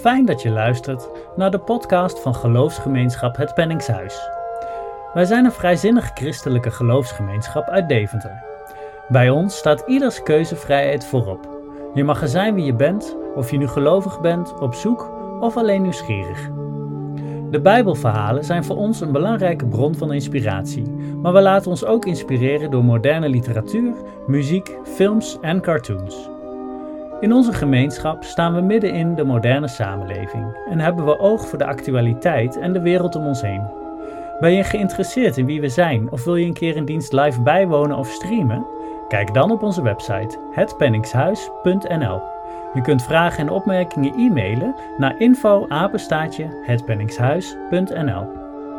fijn dat je luistert naar de podcast van Geloofsgemeenschap Het Penningshuis. Wij zijn een vrijzinnig christelijke geloofsgemeenschap uit Deventer. Bij ons staat ieders keuzevrijheid voorop. Je mag er zijn wie je bent, of je nu gelovig bent, op zoek of alleen nieuwsgierig. De Bijbelverhalen zijn voor ons een belangrijke bron van inspiratie, maar we laten ons ook inspireren door moderne literatuur, muziek, films en cartoons. In onze gemeenschap staan we midden in de moderne samenleving en hebben we oog voor de actualiteit en de wereld om ons heen. Ben je geïnteresseerd in wie we zijn of wil je een keer een dienst live bijwonen of streamen? Kijk dan op onze website hetpenningshuis.nl. Je kunt vragen en opmerkingen e-mailen naar info@hetpenningshuis.nl.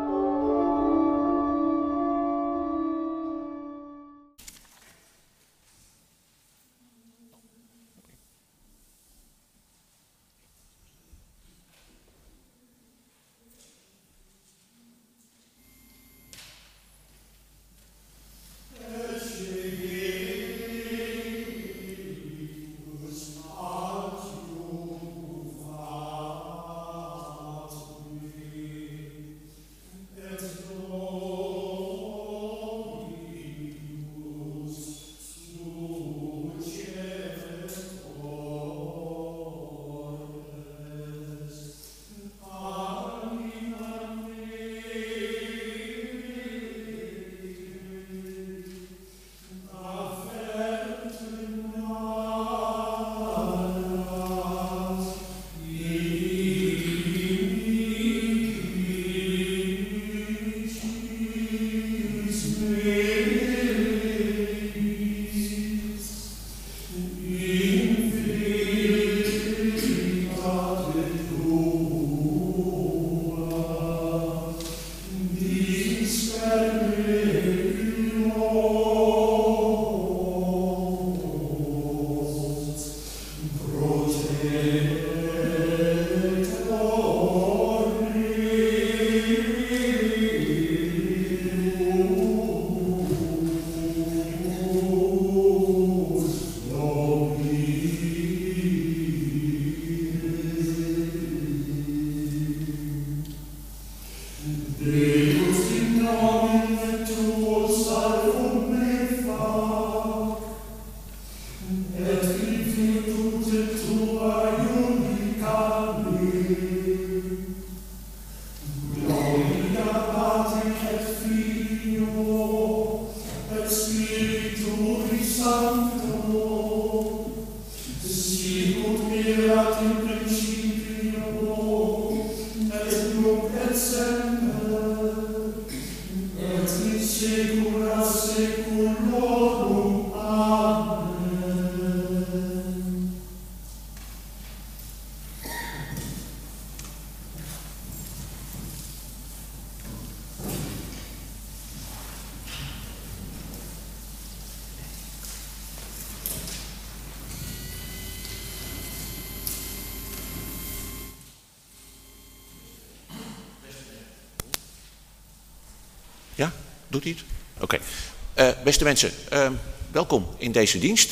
Ja, doet hij het? Oké. Beste mensen, welkom in deze dienst.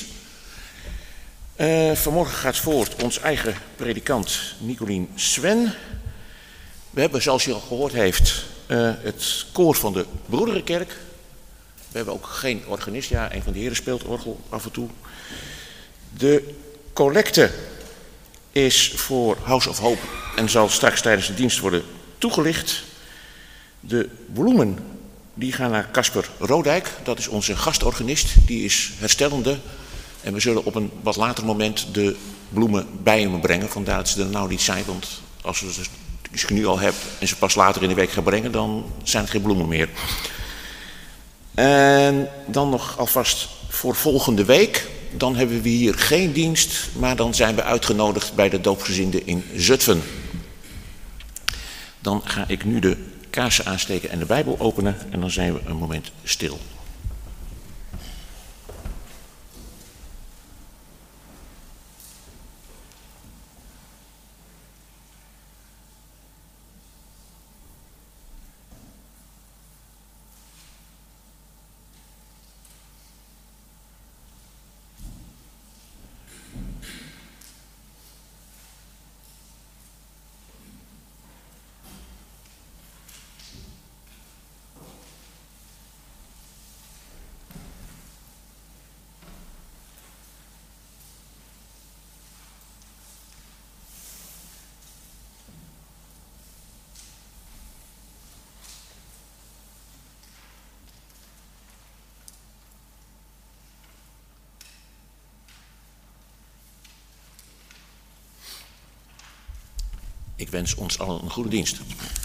Vanmorgen gaat voort ons eigen predikant Nicolien Swen. We hebben, zoals u al gehoord heeft, het koor van de Broederenkerk. We hebben ook geen organist. Ja, een van de heren speelt orgel af en toe. De collecte is voor House of Hope en zal straks tijdens de dienst worden toegelicht. De bloemen die gaan naar Casper Rodijk, dat is onze gastorganist, die is herstellende. En we zullen op een wat later moment de bloemen bij hem brengen. Vandaar dat ze er nou niet zijn, want als we ze nu al hebben en ze pas later in de week gaan brengen, dan zijn het geen bloemen meer. En dan nog alvast voor volgende week. Dan hebben we hier geen dienst, maar dan zijn we uitgenodigd bij de doopgezinden in Zutphen. Dan ga ik nu de kaarsen aansteken en de Bijbel openen en dan zijn we een moment stil. Ik wens ons allen een goede dienst.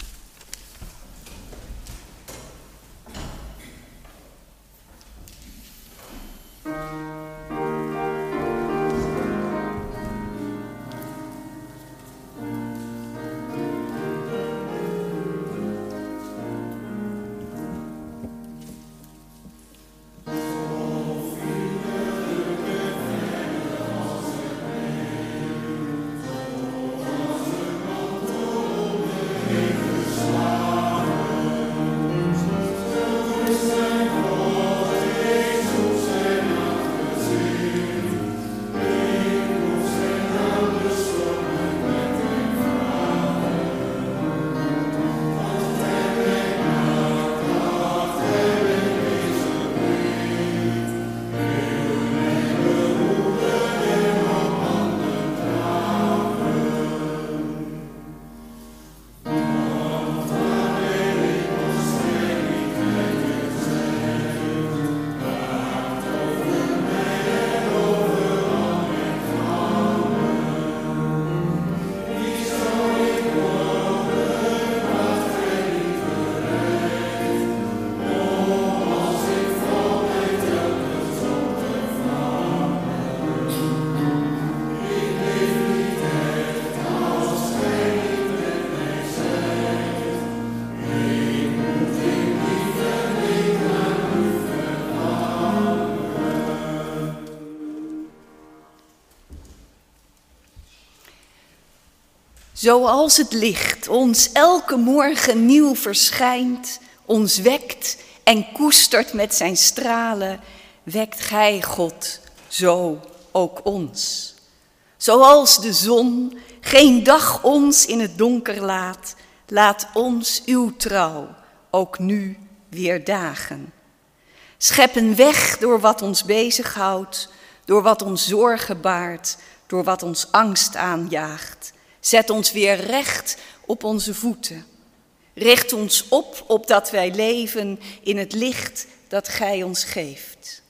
Zoals het licht ons elke morgen nieuw verschijnt, ons wekt en koestert met zijn stralen, wekt Gij, God, zo ook ons. Zoals de zon geen dag ons in het donker laat, laat ons uw trouw ook nu weer dagen. Schep een weg door wat ons bezighoudt, door wat ons zorgen baart, door wat ons angst aanjaagt. Zet ons weer recht op onze voeten. Richt ons op, opdat wij leven in het licht dat Gij ons geeft.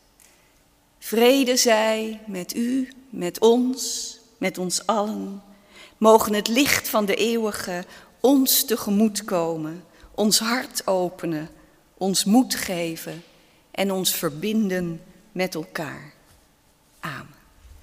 Vrede zij met u, met ons allen. Mogen het licht van de eeuwige ons tegemoet komen, ons hart openen, ons moed geven en ons verbinden met elkaar. Amen.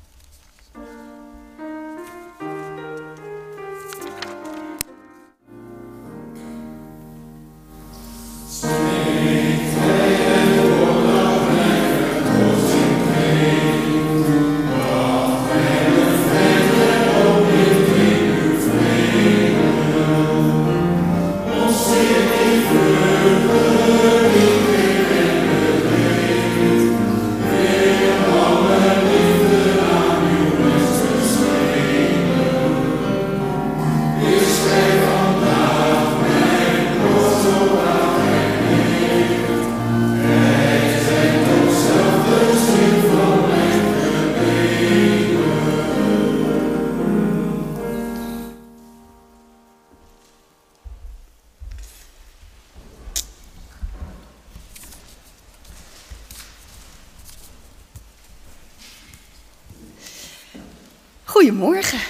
Goedemorgen.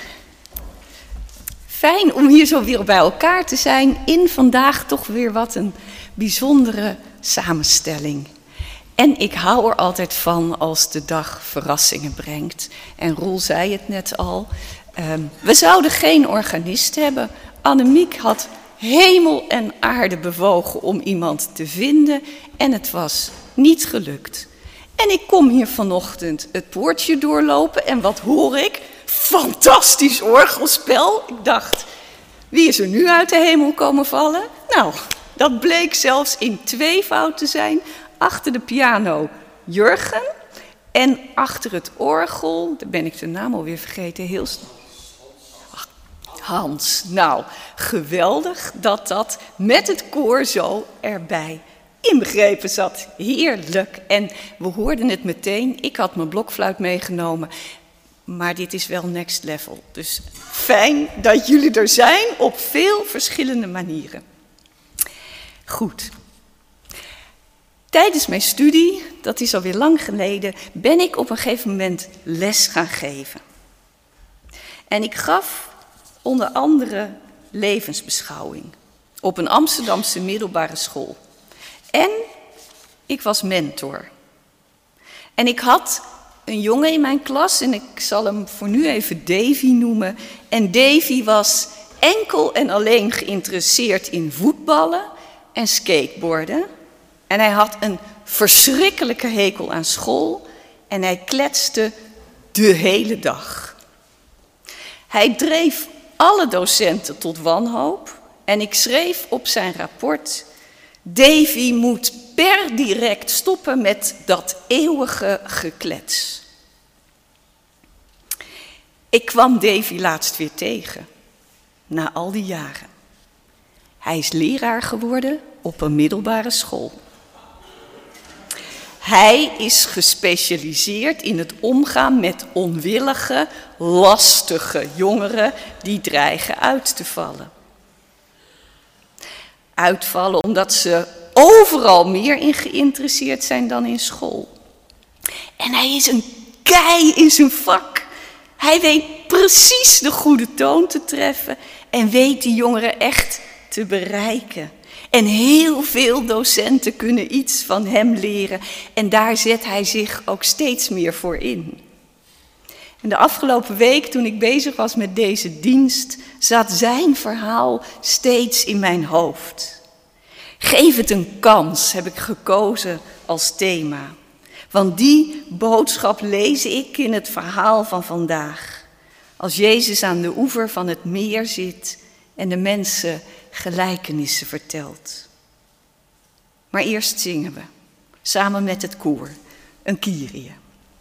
Fijn om hier zo weer bij elkaar te zijn in vandaag toch weer wat een bijzondere samenstelling. En ik hou er altijd van als de dag verrassingen brengt. En Roel zei het net al, we zouden geen organist hebben. Annemiek had hemel en aarde bewogen om iemand te vinden en het was niet gelukt. En ik kom hier vanochtend het poortje doorlopen en wat hoor ik? Fantastisch orgelspel. Ik dacht, wie is er nu uit de hemel komen vallen? Nou, dat bleek zelfs in tweevoud te zijn. Achter de piano Jurgen en achter het orgel, daar ben ik de naam alweer vergeten, Hans. Nou, geweldig dat dat met het koor zo erbij inbegrepen zat. Heerlijk. En we hoorden het meteen. Ik had mijn blokfluit meegenomen. Maar dit is wel next level. Dus fijn dat jullie er zijn op veel verschillende manieren. Goed. Tijdens mijn studie, dat is alweer lang geleden, ben ik op een gegeven moment les gaan geven. En ik gaf onder andere levensbeschouwing op een Amsterdamse middelbare school. En ik was mentor. En ik had een jongen in mijn klas en ik zal hem voor nu even Davy noemen. En Davy was enkel en alleen geïnteresseerd in voetballen en skateboarden. En hij had een verschrikkelijke hekel aan school en hij kletste de hele dag. Hij dreef alle docenten tot wanhoop en ik schreef op zijn rapport: Davy moet per direct stoppen met dat eeuwige geklets. Ik kwam Davy laatst weer tegen, na al die jaren. Hij is leraar geworden op een middelbare school. Hij is gespecialiseerd in het omgaan met onwillige, lastige jongeren die dreigen uit te vallen. Uitvallen omdat ze overal meer in geïnteresseerd zijn dan in school. En hij is een kei in zijn vak. Hij weet precies de goede toon te treffen en weet die jongeren echt te bereiken. En heel veel docenten kunnen iets van hem leren en daar zet hij zich ook steeds meer voor in. En de afgelopen week, toen ik bezig was met deze dienst, zat zijn verhaal steeds in mijn hoofd. Geef het een kans, heb ik gekozen als thema. Want die boodschap lees ik in het verhaal van vandaag. Als Jezus aan de oever van het meer zit en de mensen gelijkenissen vertelt. Maar eerst zingen we, samen met het koor, een Kyrie.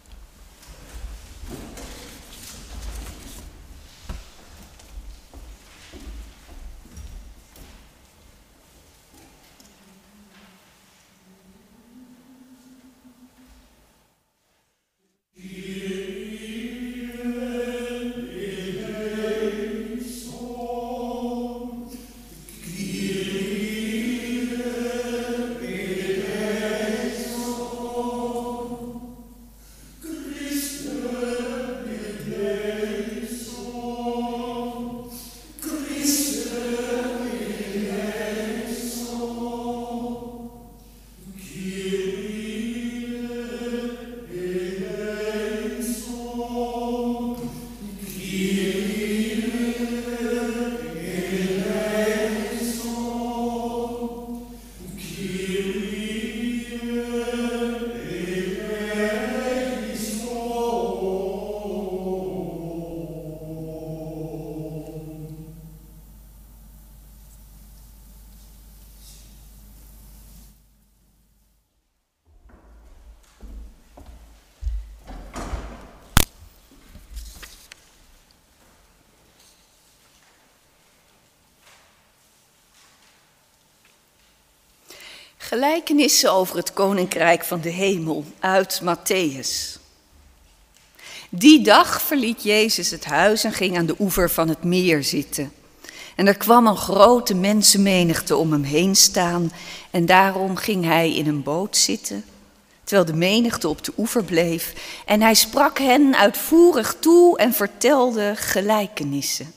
Gelijkenissen over het koninkrijk van de hemel uit Mattheüs. Die dag verliet Jezus het huis en ging aan de oever van het meer zitten. En er kwam een grote mensenmenigte om hem heen staan en daarom ging hij in een boot zitten, terwijl de menigte op de oever bleef. En hij sprak hen uitvoerig toe en vertelde gelijkenissen.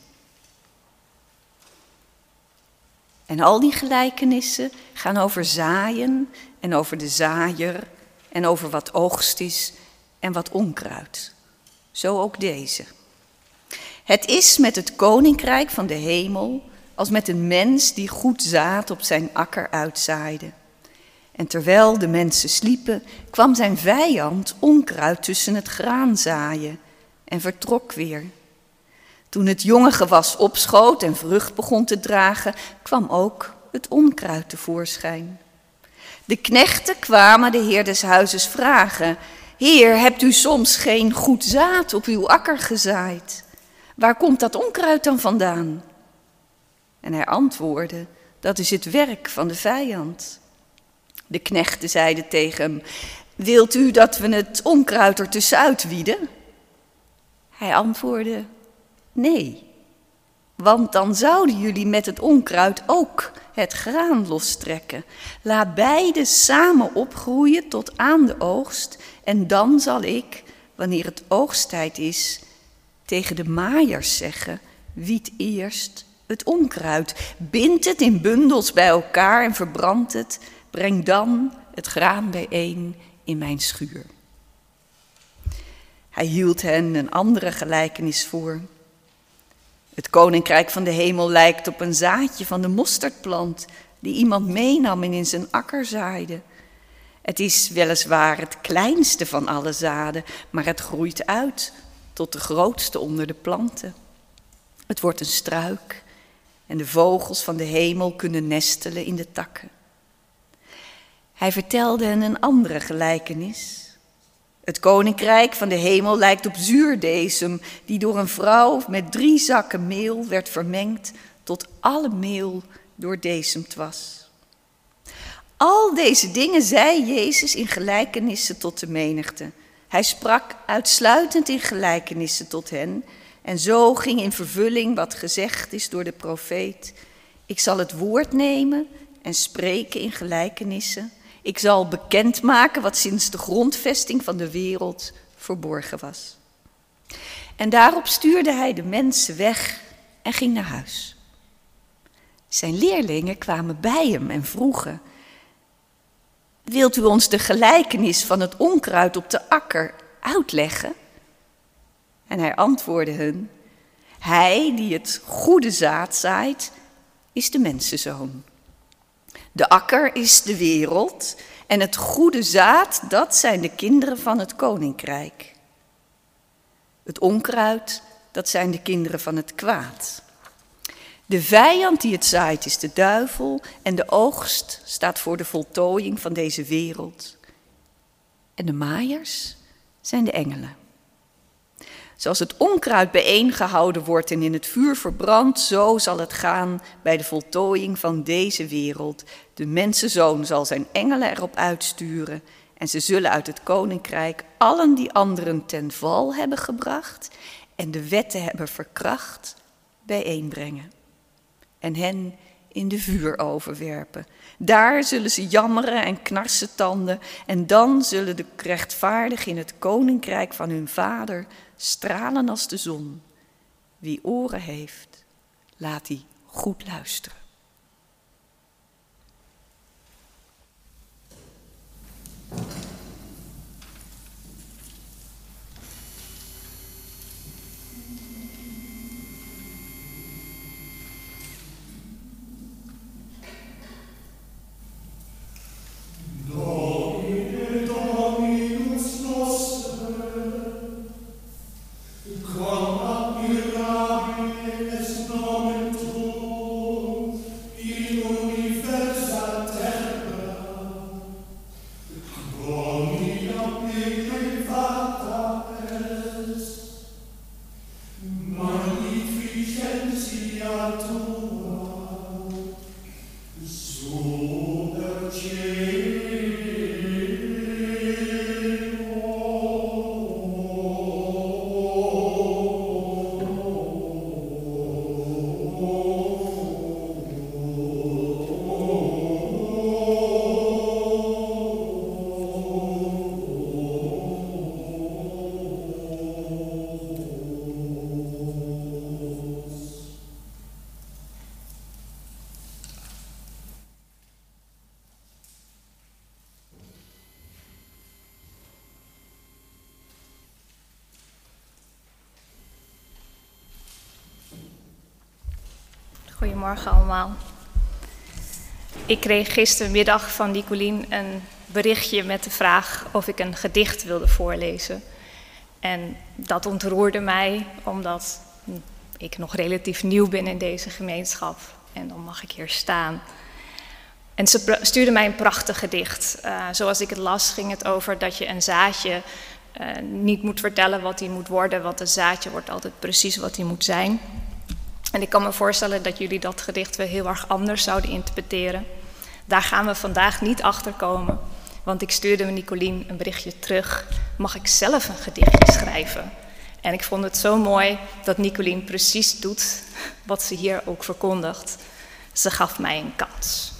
En al die gelijkenissen gaan over zaaien en over de zaaier en over wat oogst is en wat onkruid. Zo ook deze. Het is met het koninkrijk van de hemel als met een mens die goed zaad op zijn akker uitzaaide. En terwijl de mensen sliepen, kwam zijn vijand onkruid tussen het graan zaaien en vertrok weer. Toen het jonge gewas opschoot en vrucht begon te dragen, kwam ook het onkruid tevoorschijn. De knechten kwamen de heer des huizes vragen: Heer, hebt u soms geen goed zaad op uw akker gezaaid? Waar komt dat onkruid dan vandaan? En hij antwoordde: Dat is het werk van de vijand. De knechten zeiden tegen hem: Wilt u dat we het onkruid er tussenuit wieden? Hij antwoordde: Nee, want dan zouden jullie met het onkruid ook het graan lostrekken. Laat beide samen opgroeien tot aan de oogst en dan zal ik, wanneer het oogsttijd is, tegen de maaiers zeggen: wied eerst het onkruid, bind het in bundels bij elkaar en verbrand het. Breng dan het graan bijeen in mijn schuur. Hij hield hen een andere gelijkenis voor. Het koninkrijk van de hemel lijkt op een zaadje van de mosterdplant die iemand meenam en in zijn akker zaaide. Het is weliswaar het kleinste van alle zaden, maar het groeit uit tot de grootste onder de planten. Het wordt een struik en de vogels van de hemel kunnen nestelen in de takken. Hij vertelde hen een andere gelijkenis. Het koninkrijk van de hemel lijkt op zuurdesem, die door een vrouw met 3 zakken meel werd vermengd tot alle meel doordezemd was. Al deze dingen zei Jezus in gelijkenissen tot de menigte. Hij sprak uitsluitend in gelijkenissen tot hen. En zo ging in vervulling wat gezegd is door de profeet. Ik zal het woord nemen en spreken in gelijkenissen. Ik zal bekendmaken wat sinds de grondvesting van de wereld verborgen was. En daarop stuurde hij de mensen weg en ging naar huis. Zijn leerlingen kwamen bij hem en vroegen: wilt u ons de gelijkenis van het onkruid op de akker uitleggen? En hij antwoordde hun: hij die het goede zaad zaait, is de mensenzoon. De akker is de wereld en het goede zaad, dat zijn de kinderen van het koninkrijk. Het onkruid, dat zijn de kinderen van het kwaad. De vijand die het zaait is de duivel en de oogst staat voor de voltooiing van deze wereld. En de maaiers zijn de engelen. Zoals het onkruid bijeengehouden wordt en in het vuur verbrandt, zo zal het gaan bij de voltooiing van deze wereld. De mensenzoon zal zijn engelen erop uitsturen en ze zullen uit het koninkrijk allen die anderen ten val hebben gebracht en de wetten hebben verkracht, bijeenbrengen. En hen in de vuuroven werpen. Daar zullen ze jammeren en knarsen tanden en dan zullen de rechtvaardigen in het koninkrijk van hun vader stralen als de zon. Wie oren heeft, laat die goed luisteren. Goedemorgen allemaal. Ik kreeg gistermiddag van Nicolien een berichtje met de vraag of ik een gedicht wilde voorlezen. En dat ontroerde mij, omdat ik nog relatief nieuw ben in deze gemeenschap. En dan mag ik hier staan. En ze stuurde mij een prachtig gedicht. Zoals ik het las, ging het over dat je een zaadje niet moet vertellen wat hij moet worden, want een zaadje wordt altijd precies wat hij moet zijn. En ik kan me voorstellen dat jullie dat gedicht wel heel erg anders zouden interpreteren. Daar gaan we vandaag niet achter komen, want ik stuurde Nicolien een berichtje terug. Mag ik zelf een gedichtje schrijven? En ik vond het zo mooi dat Nicolien precies doet wat ze hier ook verkondigt. Ze gaf mij een kans.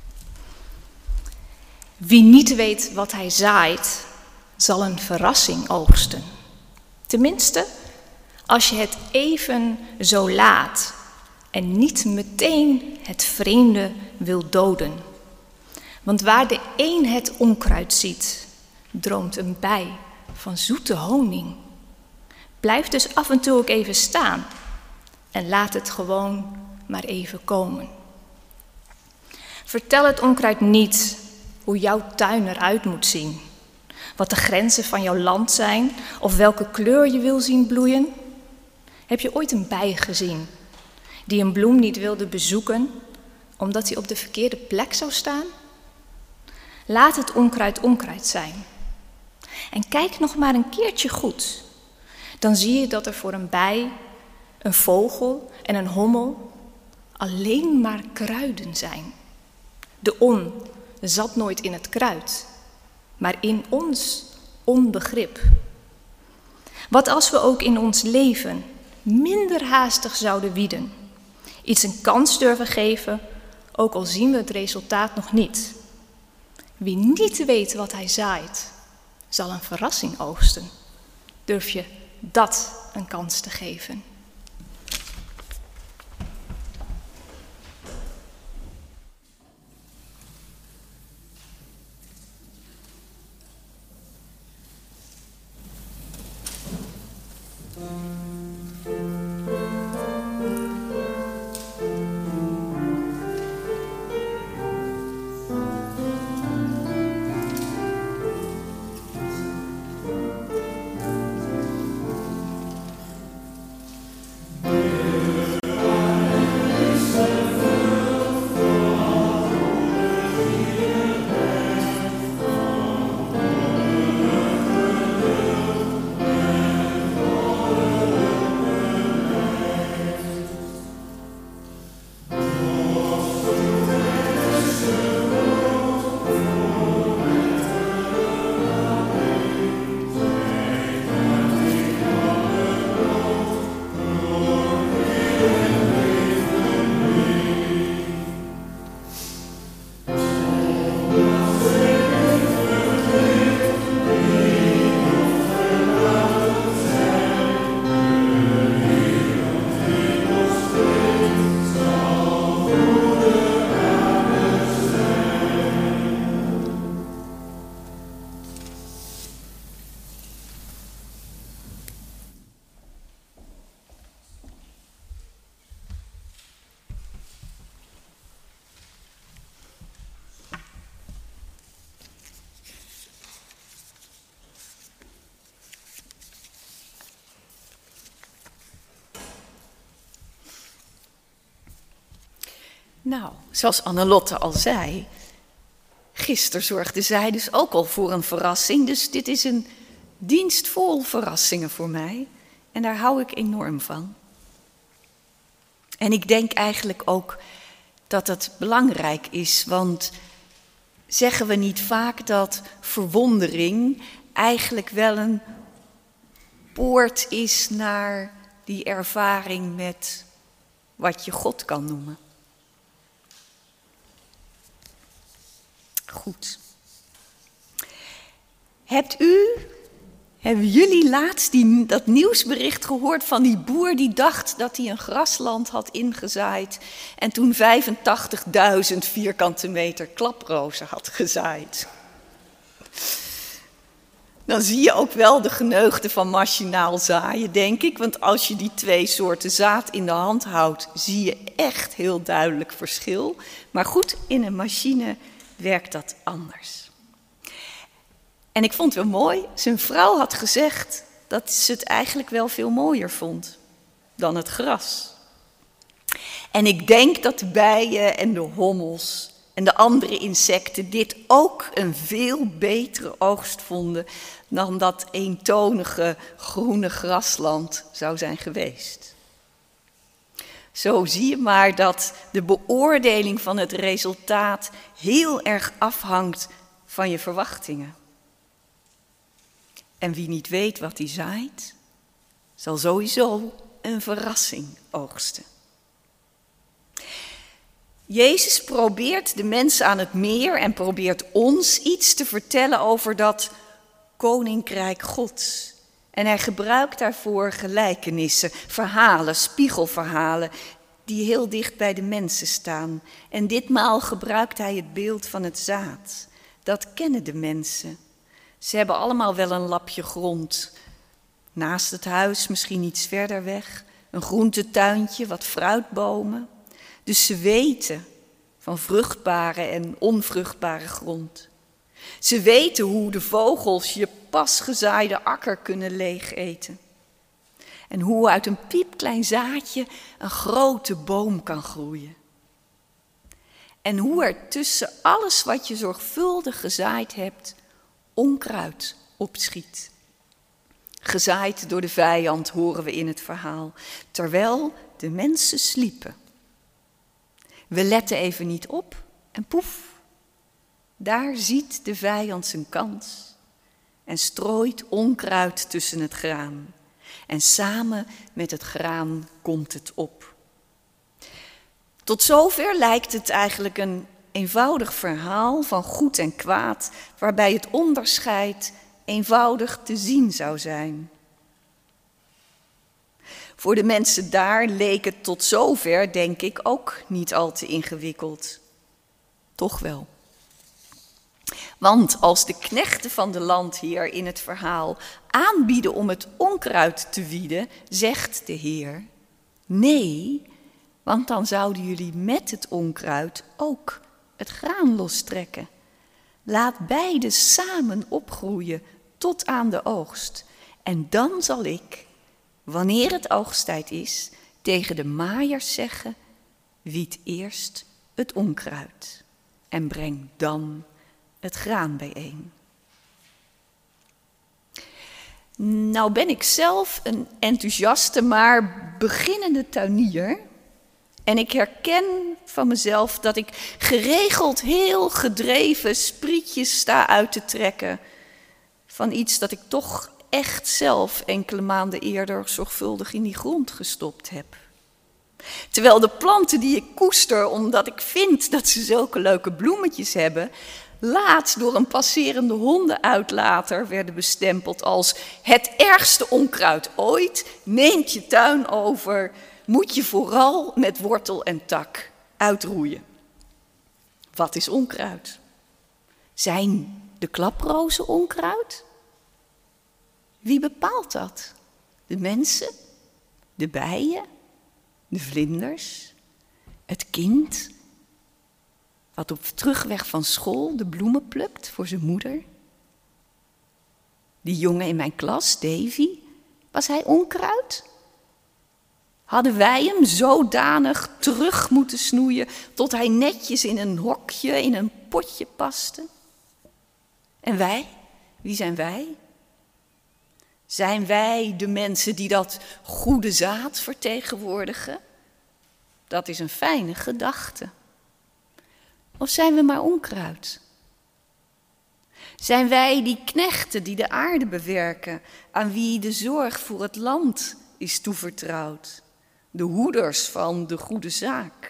Wie niet weet wat hij zaait, zal een verrassing oogsten. Tenminste, als je het even zo laat en niet meteen het vreemde wil doden. Want waar de een het onkruid ziet, droomt een bij van zoete honing. Blijf dus af en toe ook even staan en laat het gewoon maar even komen. Vertel het onkruid niet hoe jouw tuin eruit moet zien, wat de grenzen van jouw land zijn of welke kleur je wil zien bloeien. Heb je ooit een bij gezien die een bloem niet wilde bezoeken omdat hij op de verkeerde plek zou staan? Laat het onkruid onkruid zijn. En kijk nog maar een keertje goed. Dan zie je dat er voor een bij, een vogel en een hommel alleen maar kruiden zijn. De on zat nooit in het kruid, maar in ons onbegrip. Wat als we ook in ons leven minder haastig zouden wieden, iets een kans durven geven, ook al zien we het resultaat nog niet. Wie niet weet wat hij zaait, zal een verrassing oogsten. Durf je dat een kans te geven? Nou, zoals Annelotte al zei, gisteren zorgde zij dus ook al voor een verrassing. Dus dit is een dienst vol verrassingen voor mij. En daar hou ik enorm van. En ik denk eigenlijk ook dat het belangrijk is, want zeggen we niet vaak dat verwondering eigenlijk wel een poort is naar die ervaring met wat je God kan noemen? Goed. Hebben jullie laatst dat nieuwsbericht gehoord van die boer die dacht dat hij een grasland had ingezaaid en toen 85.000 vierkante meter klaprozen had gezaaid? Dan zie je ook wel de geneugde van machinaal zaaien, denk ik. Want als je die twee soorten zaad in de hand houdt, zie je echt heel duidelijk verschil. Maar goed, in een machine werkt dat anders. En ik vond het wel mooi, zijn vrouw had gezegd dat ze het eigenlijk wel veel mooier vond dan het gras. En ik denk dat de bijen en de hommels en de andere insecten dit ook een veel betere oogst vonden dan dat eentonige groene grasland zou zijn geweest. Zo zie je maar dat de beoordeling van het resultaat heel erg afhangt van je verwachtingen. En wie niet weet wat hij zaait, zal sowieso een verrassing oogsten. Jezus probeert de mensen aan het meer en probeert ons iets te vertellen over dat koninkrijk Gods. En hij gebruikt daarvoor gelijkenissen, verhalen, spiegelverhalen. die heel dicht bij de mensen staan. En ditmaal gebruikt hij het beeld van het zaad. Dat kennen de mensen. Ze hebben allemaal wel een lapje grond. Naast het huis, misschien iets verder weg. Een groentetuintje, wat fruitbomen. Dus ze weten van vruchtbare en onvruchtbare grond. Ze weten hoe de vogels je pas gezaaide akker kunnen leegeten. En hoe uit een piepklein zaadje een grote boom kan groeien. En hoe er tussen alles wat je zorgvuldig gezaaid hebt, onkruid opschiet. Gezaaid door de vijand, horen we in het verhaal, terwijl de mensen sliepen. We letten even niet op en poef, daar ziet de vijand zijn kans en strooit onkruid tussen het graan. En samen met het graan komt het op. Tot zover lijkt het eigenlijk een eenvoudig verhaal van goed en kwaad, waarbij het onderscheid eenvoudig te zien zou zijn. Voor de mensen daar leek het tot zover, denk ik, ook niet al te ingewikkeld. Toch wel. Want als de knechten van de landheer in het verhaal aanbieden om het onkruid te wieden, zegt de Heer: nee, want dan zouden jullie met het onkruid ook het graan lostrekken. Laat beide samen opgroeien tot aan de oogst. En dan zal ik, wanneer het oogsttijd is, tegen de maaiers zeggen: wied eerst het onkruid en breng dan het graan bijeen. Nou ben ik zelf een enthousiaste, maar beginnende tuinier. En ik herken van mezelf dat ik geregeld heel gedreven sprietjes sta uit te trekken van iets dat ik toch echt zelf enkele maanden eerder zorgvuldig in die grond gestopt heb. Terwijl de planten die ik koester, omdat ik vind dat ze zulke leuke bloemetjes hebben, laatst door een passerende hondenuitlater werden bestempeld als het ergste onkruid ooit, neemt je tuin over, moet je vooral met wortel en tak uitroeien. Wat is onkruid? Zijn de klaprozen onkruid? Wie bepaalt dat? De mensen? De bijen? De vlinders? Het kind? Wat op terugweg van school de bloemen plukt voor zijn moeder? Die jongen in mijn klas, Davy, was hij onkruid? Hadden wij hem zodanig terug moeten snoeien tot hij netjes in een hokje, in een potje paste? En wij? Wie zijn wij? Zijn wij de mensen die dat goede zaad vertegenwoordigen? Dat is een fijne gedachte. Of zijn we maar onkruid? Zijn wij die knechten die de aarde bewerken, aan wie de zorg voor het land is toevertrouwd? De hoeders van de goede zaak.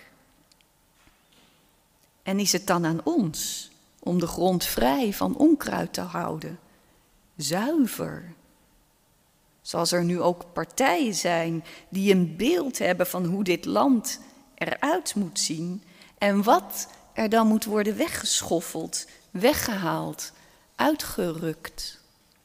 En is het dan aan ons om de grond vrij van onkruid te houden? Zuiver. Zoals er nu ook partijen zijn die een beeld hebben van hoe dit land eruit moet zien en wat er dan moet worden weggeschoffeld, weggehaald, uitgerukt.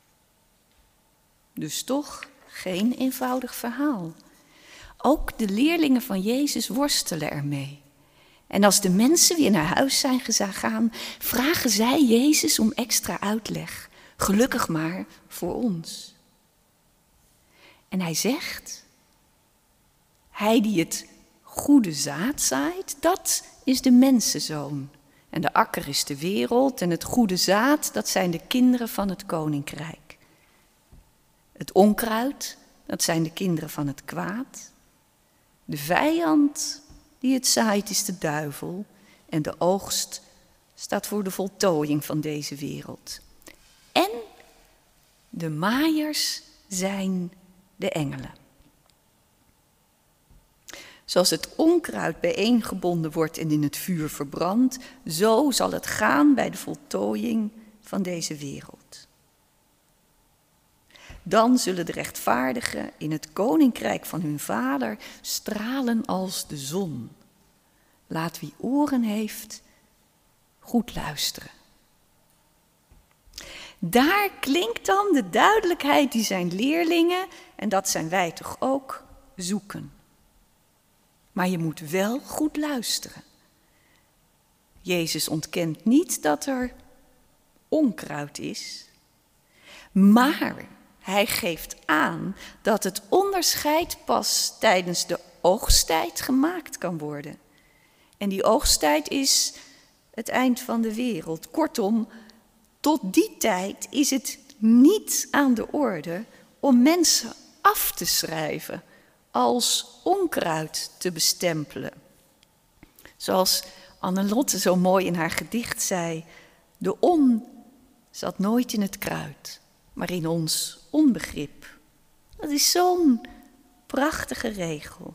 Dus toch geen eenvoudig verhaal. Ook de leerlingen van Jezus worstelen ermee. En als de mensen weer naar huis zijn gegaan, vragen zij Jezus om extra uitleg. Gelukkig maar voor ons. En hij zegt: hij die het goede zaad zaait, dat is de mensenzoon. En de akker is de wereld en het goede zaad, dat zijn de kinderen van het koninkrijk. Het onkruid, dat zijn de kinderen van het kwaad. De vijand die het zaait is de duivel en de oogst staat voor de voltooiing van deze wereld. En de maaiers zijn de engelen. Zoals het onkruid bijeengebonden wordt en in het vuur verbrandt, zo zal het gaan bij de voltooiing van deze wereld. Dan zullen de rechtvaardigen in het koninkrijk van hun Vader stralen als de zon. Laat wie oren heeft, goed luisteren. Daar klinkt dan de duidelijkheid die zijn leerlingen, en dat zijn wij toch ook, zoeken. Maar je moet wel goed luisteren. Jezus ontkent niet dat er onkruid is, maar hij geeft aan dat het onderscheid pas tijdens de oogsttijd gemaakt kan worden. En die oogsttijd is het eind van de wereld. Kortom, tot die tijd is het niet aan de orde om mensen af te schrijven, als onkruid te bestempelen. Zoals Annelotte zo mooi in haar gedicht zei, de on zat nooit in het kruid, maar in ons onbegrip. Dat is zo'n prachtige regel.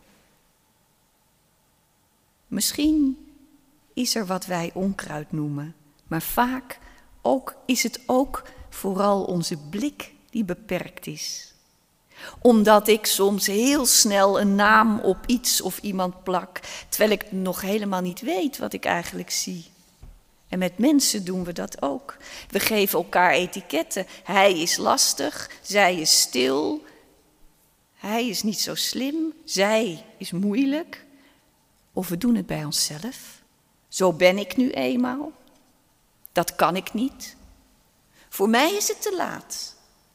Misschien is er wat wij onkruid noemen, maar vaak is het ook vooral onze blik die beperkt is. Omdat ik soms heel snel een naam op iets of iemand plak, terwijl ik nog helemaal niet weet wat ik eigenlijk zie. En met mensen doen we dat ook. We geven elkaar etiketten. Hij is lastig, zij is stil. Hij is niet zo slim, zij is moeilijk. Of we doen het bij onszelf. Zo ben ik nu eenmaal. Dat kan ik niet. Voor mij is het te laat.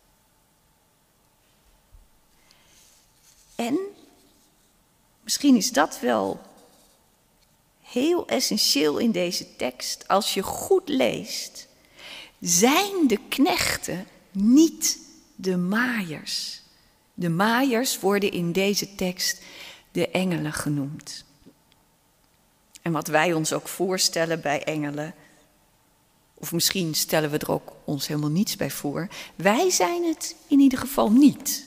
En misschien is dat wel heel essentieel in deze tekst. Als je goed leest, zijn de knechten niet de maaiers. De maaiers worden in deze tekst de engelen genoemd. En wat wij ons ook voorstellen bij engelen, of misschien stellen we er ook ons helemaal niets bij voor, wij zijn het in ieder geval niet.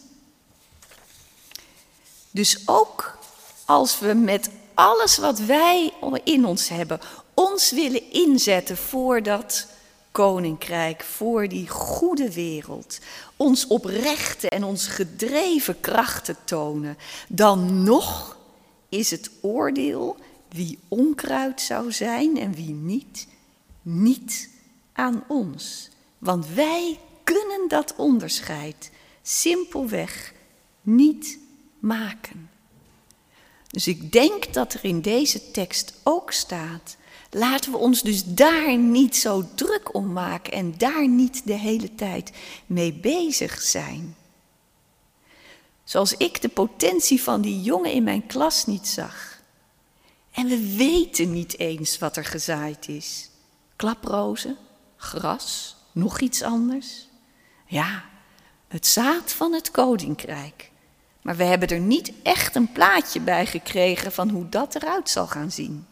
Dus ook als we met alles wat wij in ons hebben, ons willen inzetten voor dat koninkrijk, voor die goede wereld, ons oprechte en ons gedreven krachten tonen, dan nog is het oordeel wie onkruid zou zijn en wie niet aan ons. Want wij kunnen dat onderscheid simpelweg niet maken. Dus ik denk dat er in deze tekst ook staat, laten we ons dus daar niet zo druk om maken en daar niet de hele tijd mee bezig zijn. Zoals ik de potentie van die jongen in mijn klas niet zag. En we weten niet eens wat er gezaaid is. Klaprozen, gras, nog iets anders. Ja, het zaad van het koninkrijk. Maar we hebben er niet echt een plaatje bij gekregen van hoe dat eruit zal gaan zien.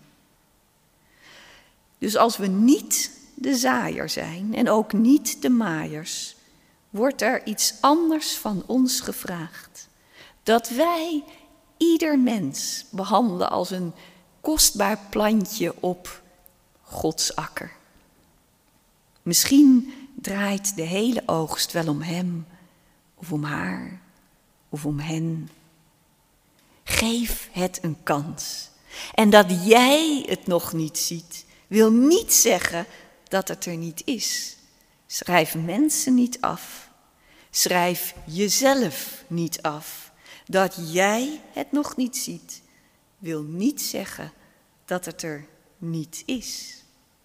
Dus als we niet de zaaier zijn en ook niet de maaiers, wordt er iets anders van ons gevraagd. Dat wij ieder mens behandelen als een kostbaar plantje op Gods akker. Misschien draait de hele oogst wel om hem, of om haar, of om hen. Geef het een kans. En dat jij het nog niet ziet, wil niet zeggen dat het er niet is. Schrijf mensen niet af. Schrijf jezelf niet af. Dat jij het nog niet ziet, wil niet zeggen dat het er niet is.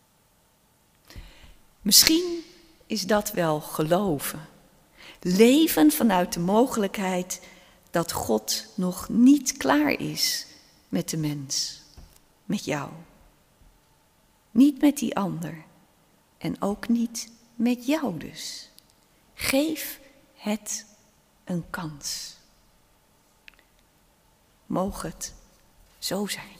Misschien is dat wel geloven. Leven vanuit de mogelijkheid dat God nog niet klaar is met de mens, met jou. Niet met die ander en ook niet met jou dus. Geef het een kans. Moge het zo zijn.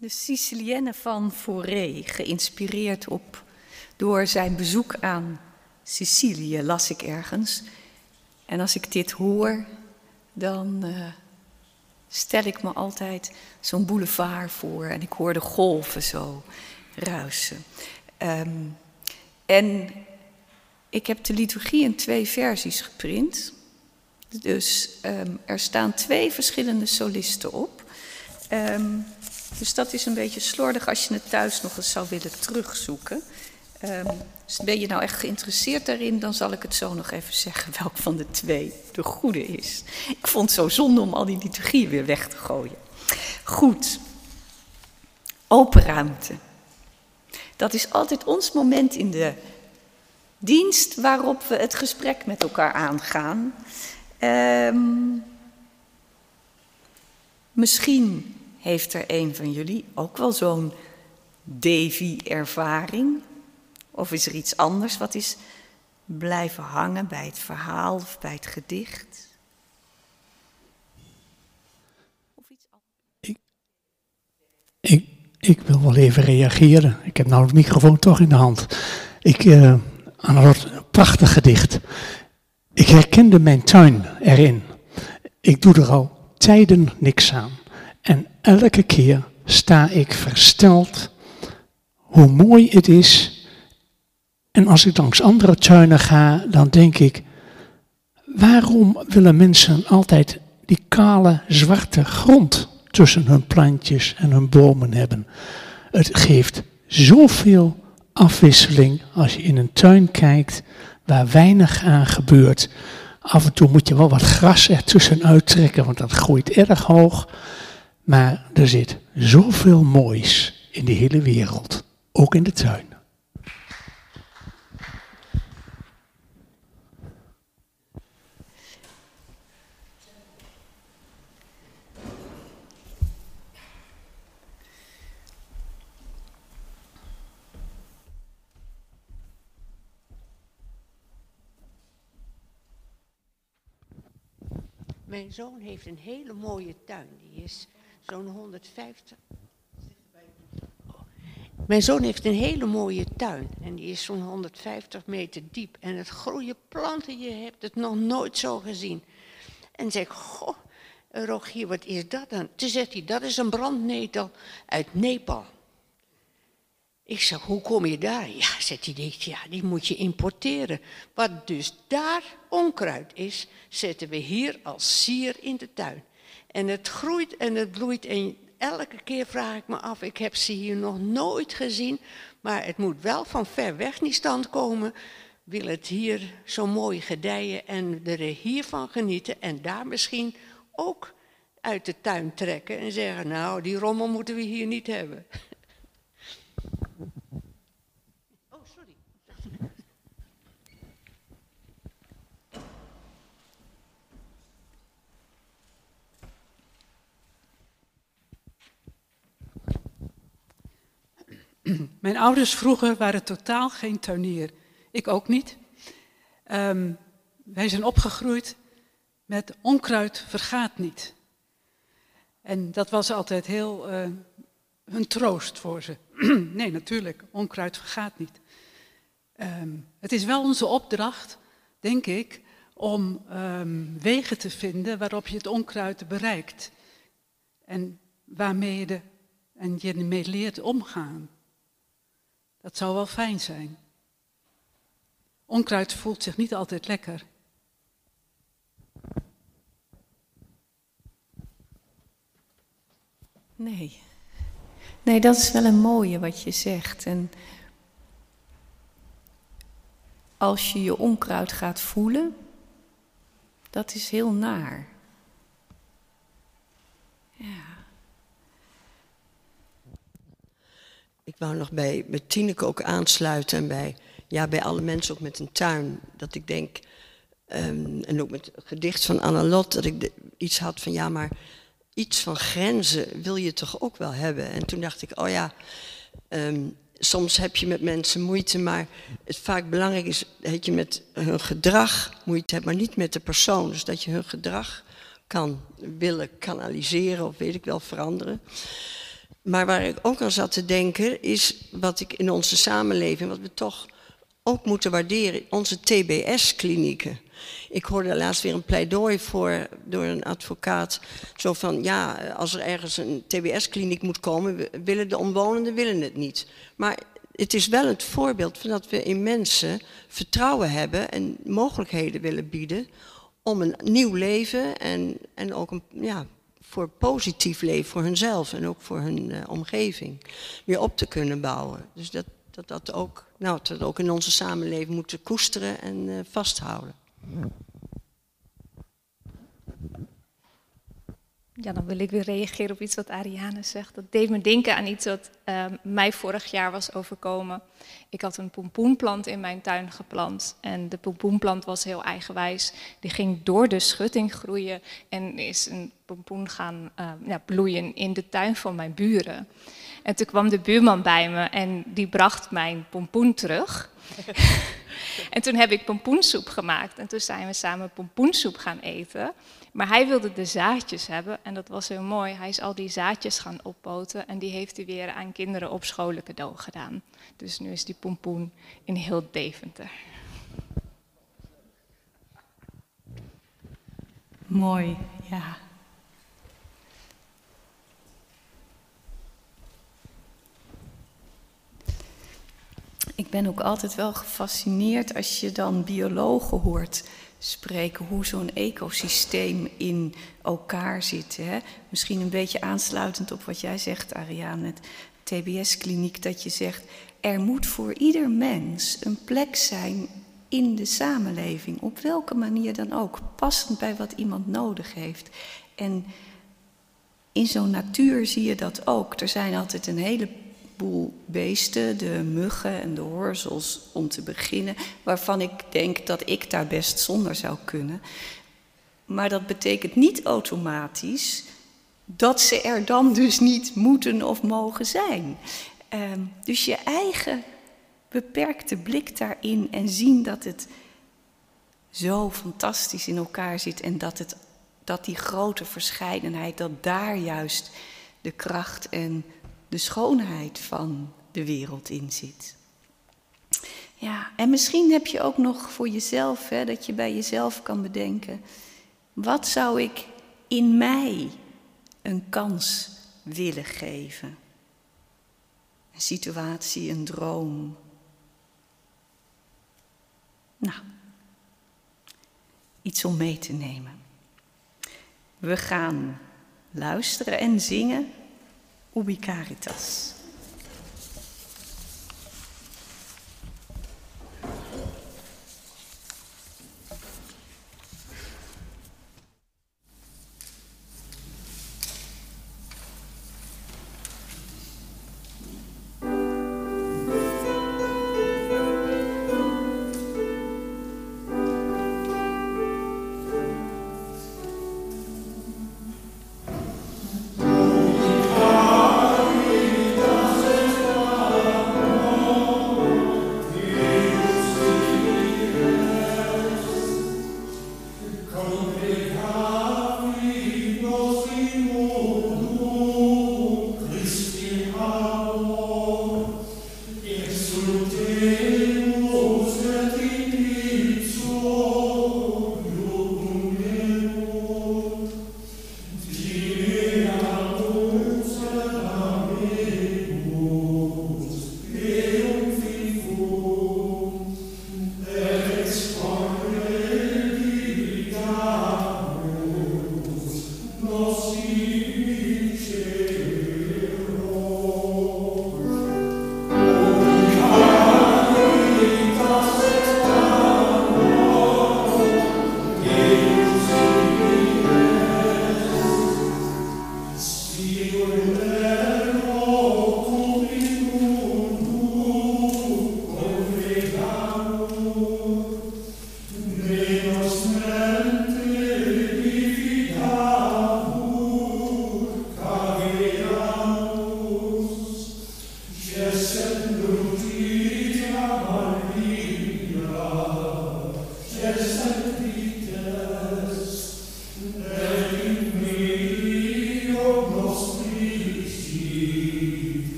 De Sicilienne van Fauré, geïnspireerd door zijn bezoek aan Sicilië, las ik ergens. En als ik dit hoor, dan stel ik me altijd zo'n boulevard voor en ik hoor de golven zo ruisen. En ik heb de liturgie in 2 versies geprint. Dus er staan 2 verschillende solisten op. Dus dat is een beetje slordig als je het thuis nog eens zou willen terugzoeken. Dus ben je nou echt geïnteresseerd daarin, dan zal ik het zo nog even zeggen welk van de 2 de goede is. Ik vond het zo zonde om al die liturgieën weer weg te gooien. Goed. Open ruimte. Dat is altijd ons moment in de dienst waarop we het gesprek met elkaar aangaan. Misschien heeft er een van jullie ook wel zo'n Davy-ervaring. Of is er iets anders wat is blijven hangen bij het verhaal of bij het gedicht? Of iets anders? Ik wil wel even reageren. Ik heb nou de microfoon toch in de hand. Aan een prachtig gedicht. Ik herkende mijn tuin erin. Ik doe er al tijden niks aan. En elke keer sta ik versteld hoe mooi het is. En als ik langs andere tuinen ga, dan denk ik, waarom willen mensen altijd die kale, zwarte grond tussen hun plantjes en hun bomen hebben? Het geeft zoveel afwisseling als je in een tuin kijkt waar weinig aan gebeurt. Af en toe moet je wel wat gras ertussen uittrekken, want dat groeit erg hoog. Maar er zit zoveel moois in de hele wereld, ook in de tuin. Mijn zoon heeft een hele mooie tuin. Die is zo'n 150. Mijn zoon heeft een hele mooie tuin. En die is zo'n 150 meter diep. En het groeien planten, je hebt het nog nooit zo gezien. En zeg ik, goh, Rogier, wat is dat dan? Toen zegt hij, dat is een brandnetel uit Nepal. Ik zeg, hoe kom je daar? Ja, zegt hij, ja, die moet je importeren. Wat dus daar onkruid is, zetten we hier als sier in de tuin. En het groeit en het bloeit en elke keer vraag ik me af, ik heb ze hier nog nooit gezien, maar het moet wel van ver weg niet stand komen. Wil het hier zo mooi gedijen en er hiervan genieten en daar misschien ook uit de tuin trekken en zeggen, nou, die rommel moeten we hier niet hebben. Mijn ouders vroeger waren totaal geen tuinier. Ik ook niet. Wij zijn opgegroeid met onkruid vergaat niet. En dat was altijd heel hun troost voor ze. Nee, natuurlijk, onkruid vergaat niet. Het is wel onze opdracht, denk ik, om wegen te vinden waarop je het onkruid bereikt. En waarmee je ermee leert omgaan. Dat zou wel fijn zijn. Onkruid voelt zich niet altijd lekker. Nee, dat is wel een mooie wat je zegt. En als je je onkruid gaat voelen, dat is heel naar. Ja. Ik wou nog bij Tineke ook aansluiten en bij alle mensen ook met een tuin. Dat ik denk, en ook met het gedicht van Anne-Lot, dat ik iets had van ja, maar iets van grenzen wil je toch ook wel hebben. En toen dacht ik, oh ja, soms heb je met mensen moeite, maar het vaak belangrijk is dat je met hun gedrag moeite hebt, maar niet met de persoon. Dus dat je hun gedrag kan willen kanaliseren of weet ik wel veranderen. Maar waar ik ook aan zat te denken is wat ik in onze samenleving, wat we toch ook moeten waarderen, onze TBS-klinieken. Ik hoorde laatst weer een pleidooi door een advocaat. Zo van, ja, als er ergens een TBS-kliniek moet komen, willen de omwonenden willen het niet. Maar het is wel het voorbeeld van dat we in mensen vertrouwen hebben en mogelijkheden willen bieden om een nieuw leven en ook voor positief leven voor hunzelf en ook voor hun omgeving weer op te kunnen bouwen. Dus dat ook in onze samenleving moeten koesteren en vasthouden. Ja, dan wil ik weer reageren op iets wat Ariane zegt. Dat deed me denken aan iets wat mij vorig jaar was overkomen. Ik had een pompoenplant in mijn tuin geplant. En de pompoenplant was heel eigenwijs. Die ging door de schutting groeien en is een pompoen gaan bloeien in de tuin van mijn buren. En toen kwam de buurman bij me en die bracht mijn pompoen terug. En toen heb ik pompoensoep gemaakt. En toen zijn we samen pompoensoep gaan eten. Maar hij wilde de zaadjes hebben en dat was heel mooi. Hij is al die zaadjes gaan oppoten en die heeft hij weer aan kinderen op scholen cadeau gedaan. Dus nu is die pompoen in heel Deventer. Mooi, ja. Ik ben ook altijd wel gefascineerd als je dan biologen hoort spreken hoe zo'n ecosysteem in elkaar zit. Hè? Misschien een beetje aansluitend op wat jij zegt, Ariane, met TBS-kliniek, dat je zegt, er moet voor ieder mens een plek zijn in de samenleving, op welke manier dan ook, passend bij wat iemand nodig heeft. En in zo'n natuur zie je dat ook. Er zijn altijd een heleboel beesten, de muggen en de horzels om te beginnen, waarvan ik denk dat ik daar best zonder zou kunnen. Maar dat betekent niet automatisch dat ze er dan dus niet moeten of mogen zijn. Dus je eigen beperkte blik daarin en zien dat het zo fantastisch in elkaar zit en dat die grote verscheidenheid, dat daar juist de kracht en de schoonheid van de wereld in zit. Ja, en misschien heb je ook nog voor jezelf, dat je bij jezelf kan bedenken, wat zou ik in mij een kans willen geven? Een situatie, een droom. Nou, iets om mee te nemen. We gaan luisteren en zingen Ubi Caritas. Caritas.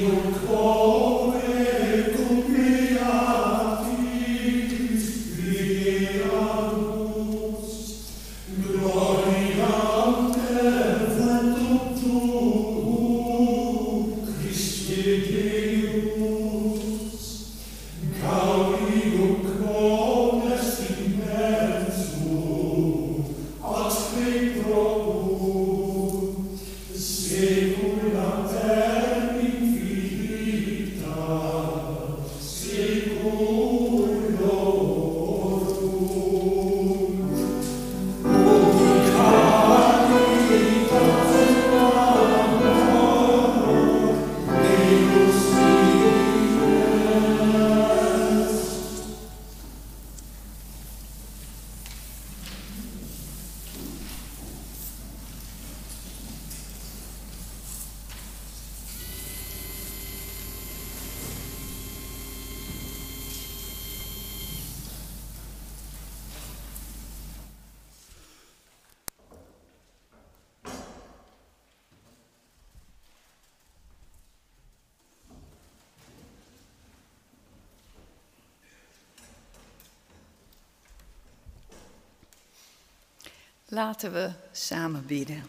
Laten we samen bidden.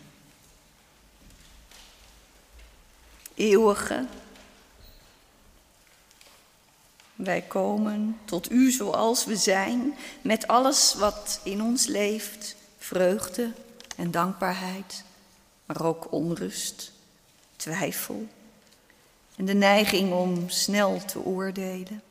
Eeuwige, wij komen tot u zoals we zijn, met alles wat in ons leeft, vreugde en dankbaarheid, maar ook onrust, twijfel en de neiging om snel te oordelen.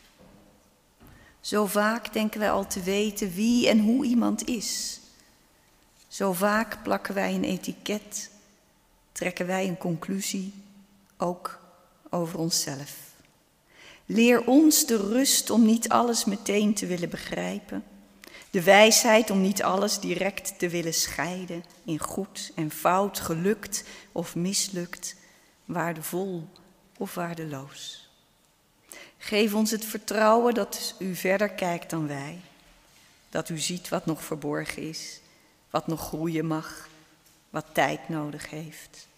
Zo vaak denken wij al te weten wie en hoe iemand is. Zo vaak plakken wij een etiket, trekken wij een conclusie, ook over onszelf. Leer ons de rust om niet alles meteen te willen begrijpen, de wijsheid om niet alles direct te willen scheiden in goed en fout, gelukt of mislukt, waardevol of waardeloos. Geef ons het vertrouwen dat u verder kijkt dan wij, dat u ziet wat nog verborgen is, wat nog groeien mag, wat tijd nodig heeft.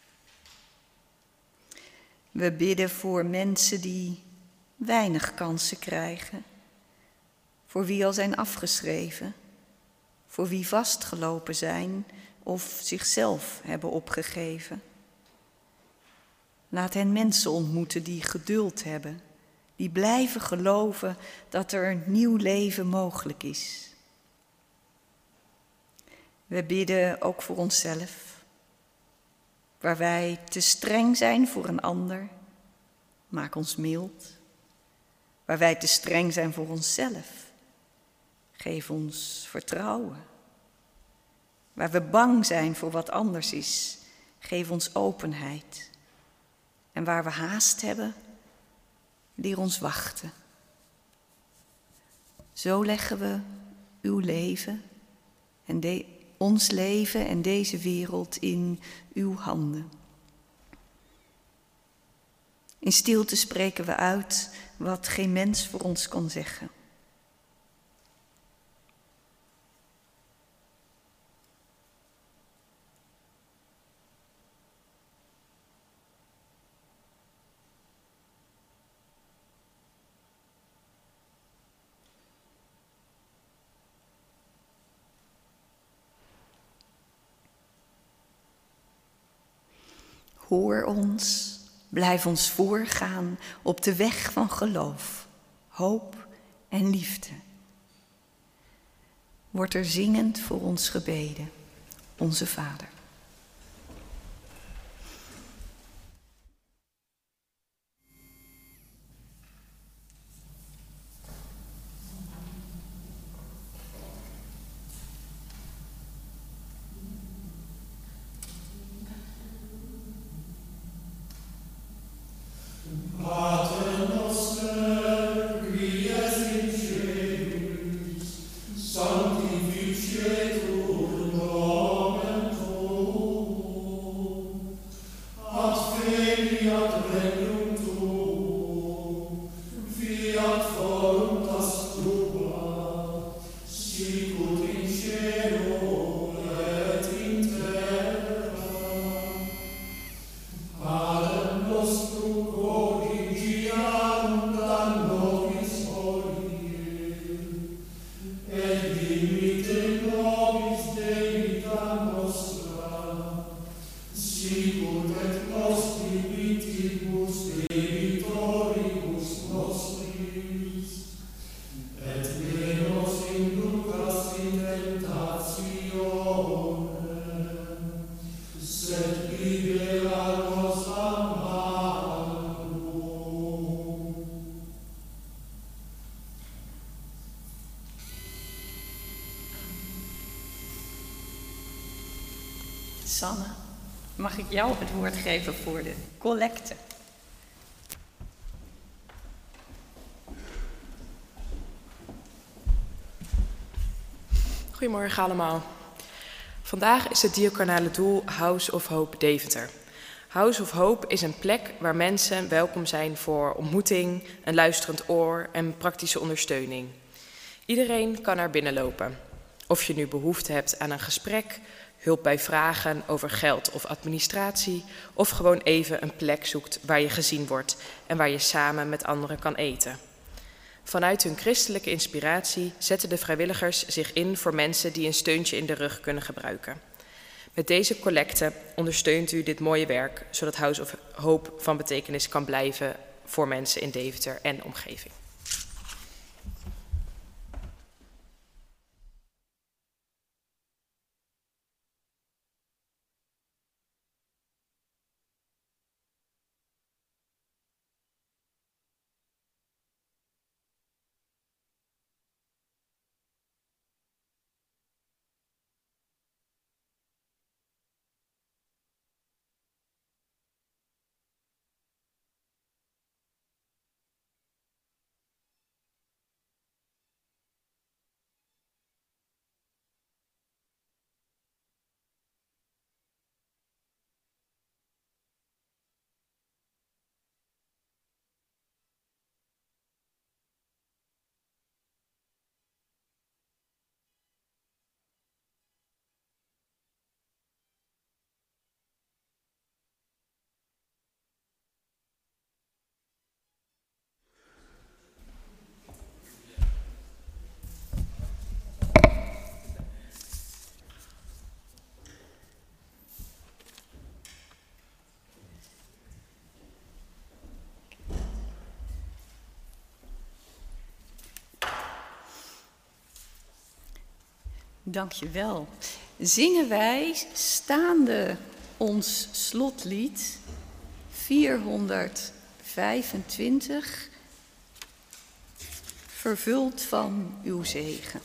We bidden voor mensen die weinig kansen krijgen, voor wie al zijn afgeschreven, voor wie vastgelopen zijn of zichzelf hebben opgegeven. Laat hen mensen ontmoeten die geduld hebben, die blijven geloven dat er een nieuw leven mogelijk is. We bidden ook voor onszelf, waar wij te streng zijn voor een ander, maak ons mild. Waar wij te streng zijn voor onszelf, geef ons vertrouwen. Waar we bang zijn voor wat anders is, geef ons openheid. En waar we haast hebben, leer ons wachten. Zo leggen we uw leven en ons leven en deze wereld in uw handen. In stilte spreken we uit wat geen mens voor ons kon zeggen. Hoor ons, blijf ons voorgaan op de weg van geloof, hoop en liefde. Wordt er zingend voor ons gebeden, onze Vader. Sanctificetur nomen tuum. Sanne, mag ik jou het woord geven voor de collecte? Goedemorgen allemaal. Vandaag is het diaconale doel House of Hope Deventer. House of Hope is een plek waar mensen welkom zijn voor ontmoeting, een luisterend oor en praktische ondersteuning. Iedereen kan er binnenlopen. Of je nu behoefte hebt aan een gesprek, hulp bij vragen over geld of administratie, of gewoon even een plek zoekt waar je gezien wordt en waar je samen met anderen kan eten. Vanuit hun christelijke inspiratie zetten de vrijwilligers zich in voor mensen die een steuntje in de rug kunnen gebruiken. Met deze collecte ondersteunt u dit mooie werk, zodat House of Hope van betekenis kan blijven voor mensen in Deventer en omgeving. Dank je wel. Zingen wij staande ons slotlied 425, vervuld van uw zegen.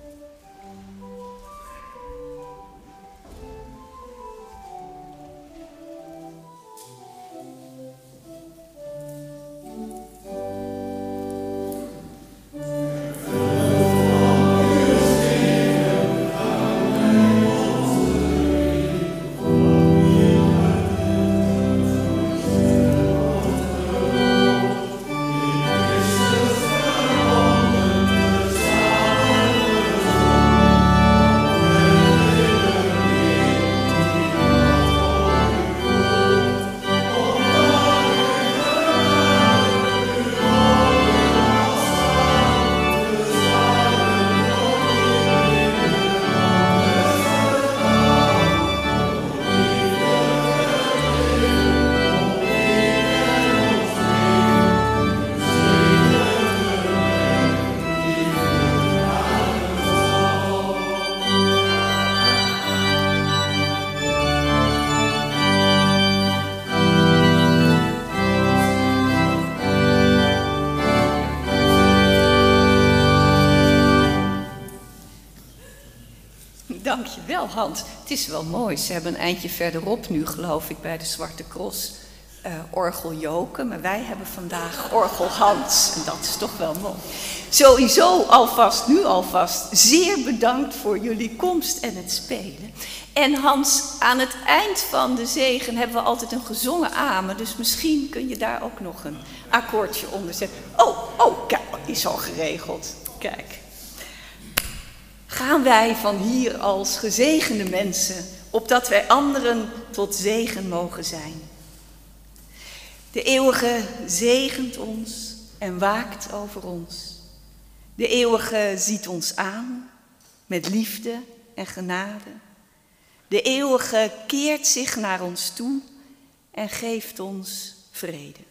Dankjewel, Hans. Het is wel mooi. Ze hebben een eindje verderop nu, geloof ik, bij de Zwarte Cross orgel Joke. Maar wij hebben vandaag orgel Hans. En dat is toch wel mooi. Sowieso nu alvast zeer bedankt voor jullie komst en het spelen. En Hans, aan het eind van de zegen hebben we altijd een gezongen amen. Dus misschien kun je daar ook nog een akkoordje onder zetten. Oh, kijk, is al geregeld. Kijk. Gaan wij van hier als gezegende mensen, opdat wij anderen tot zegen mogen zijn. De eeuwige zegent ons en waakt over ons. De eeuwige ziet ons aan met liefde en genade. De eeuwige keert zich naar ons toe en geeft ons vrede.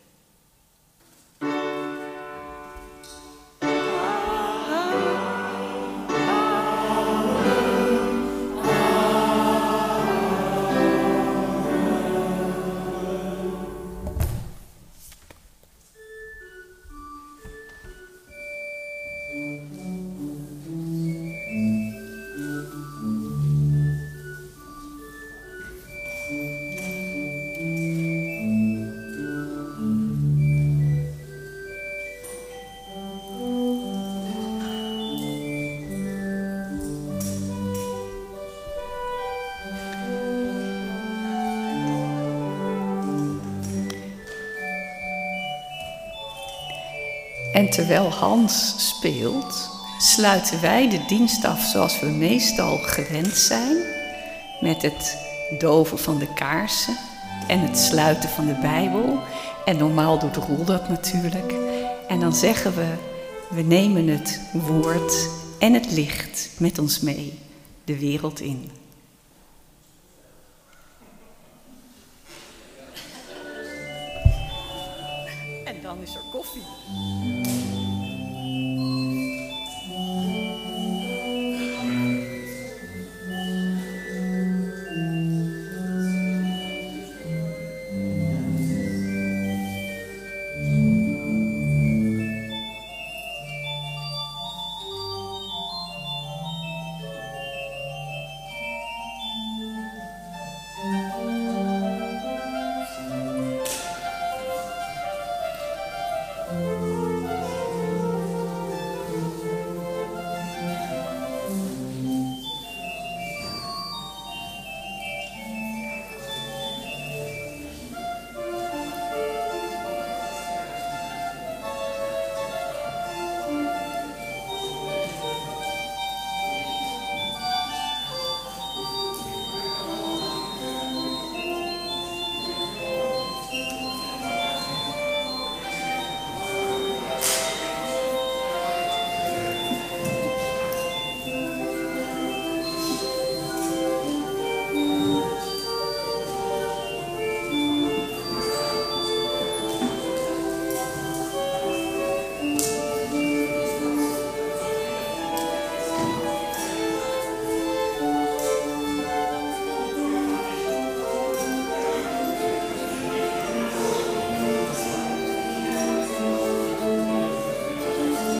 En terwijl Hans speelt, sluiten wij de dienst af zoals we meestal gewend zijn, met het doven van de kaarsen en het sluiten van de Bijbel. En normaal doet Roel dat natuurlijk. En dan zeggen we nemen het woord en het licht met ons mee de wereld in. En dan is er koffie.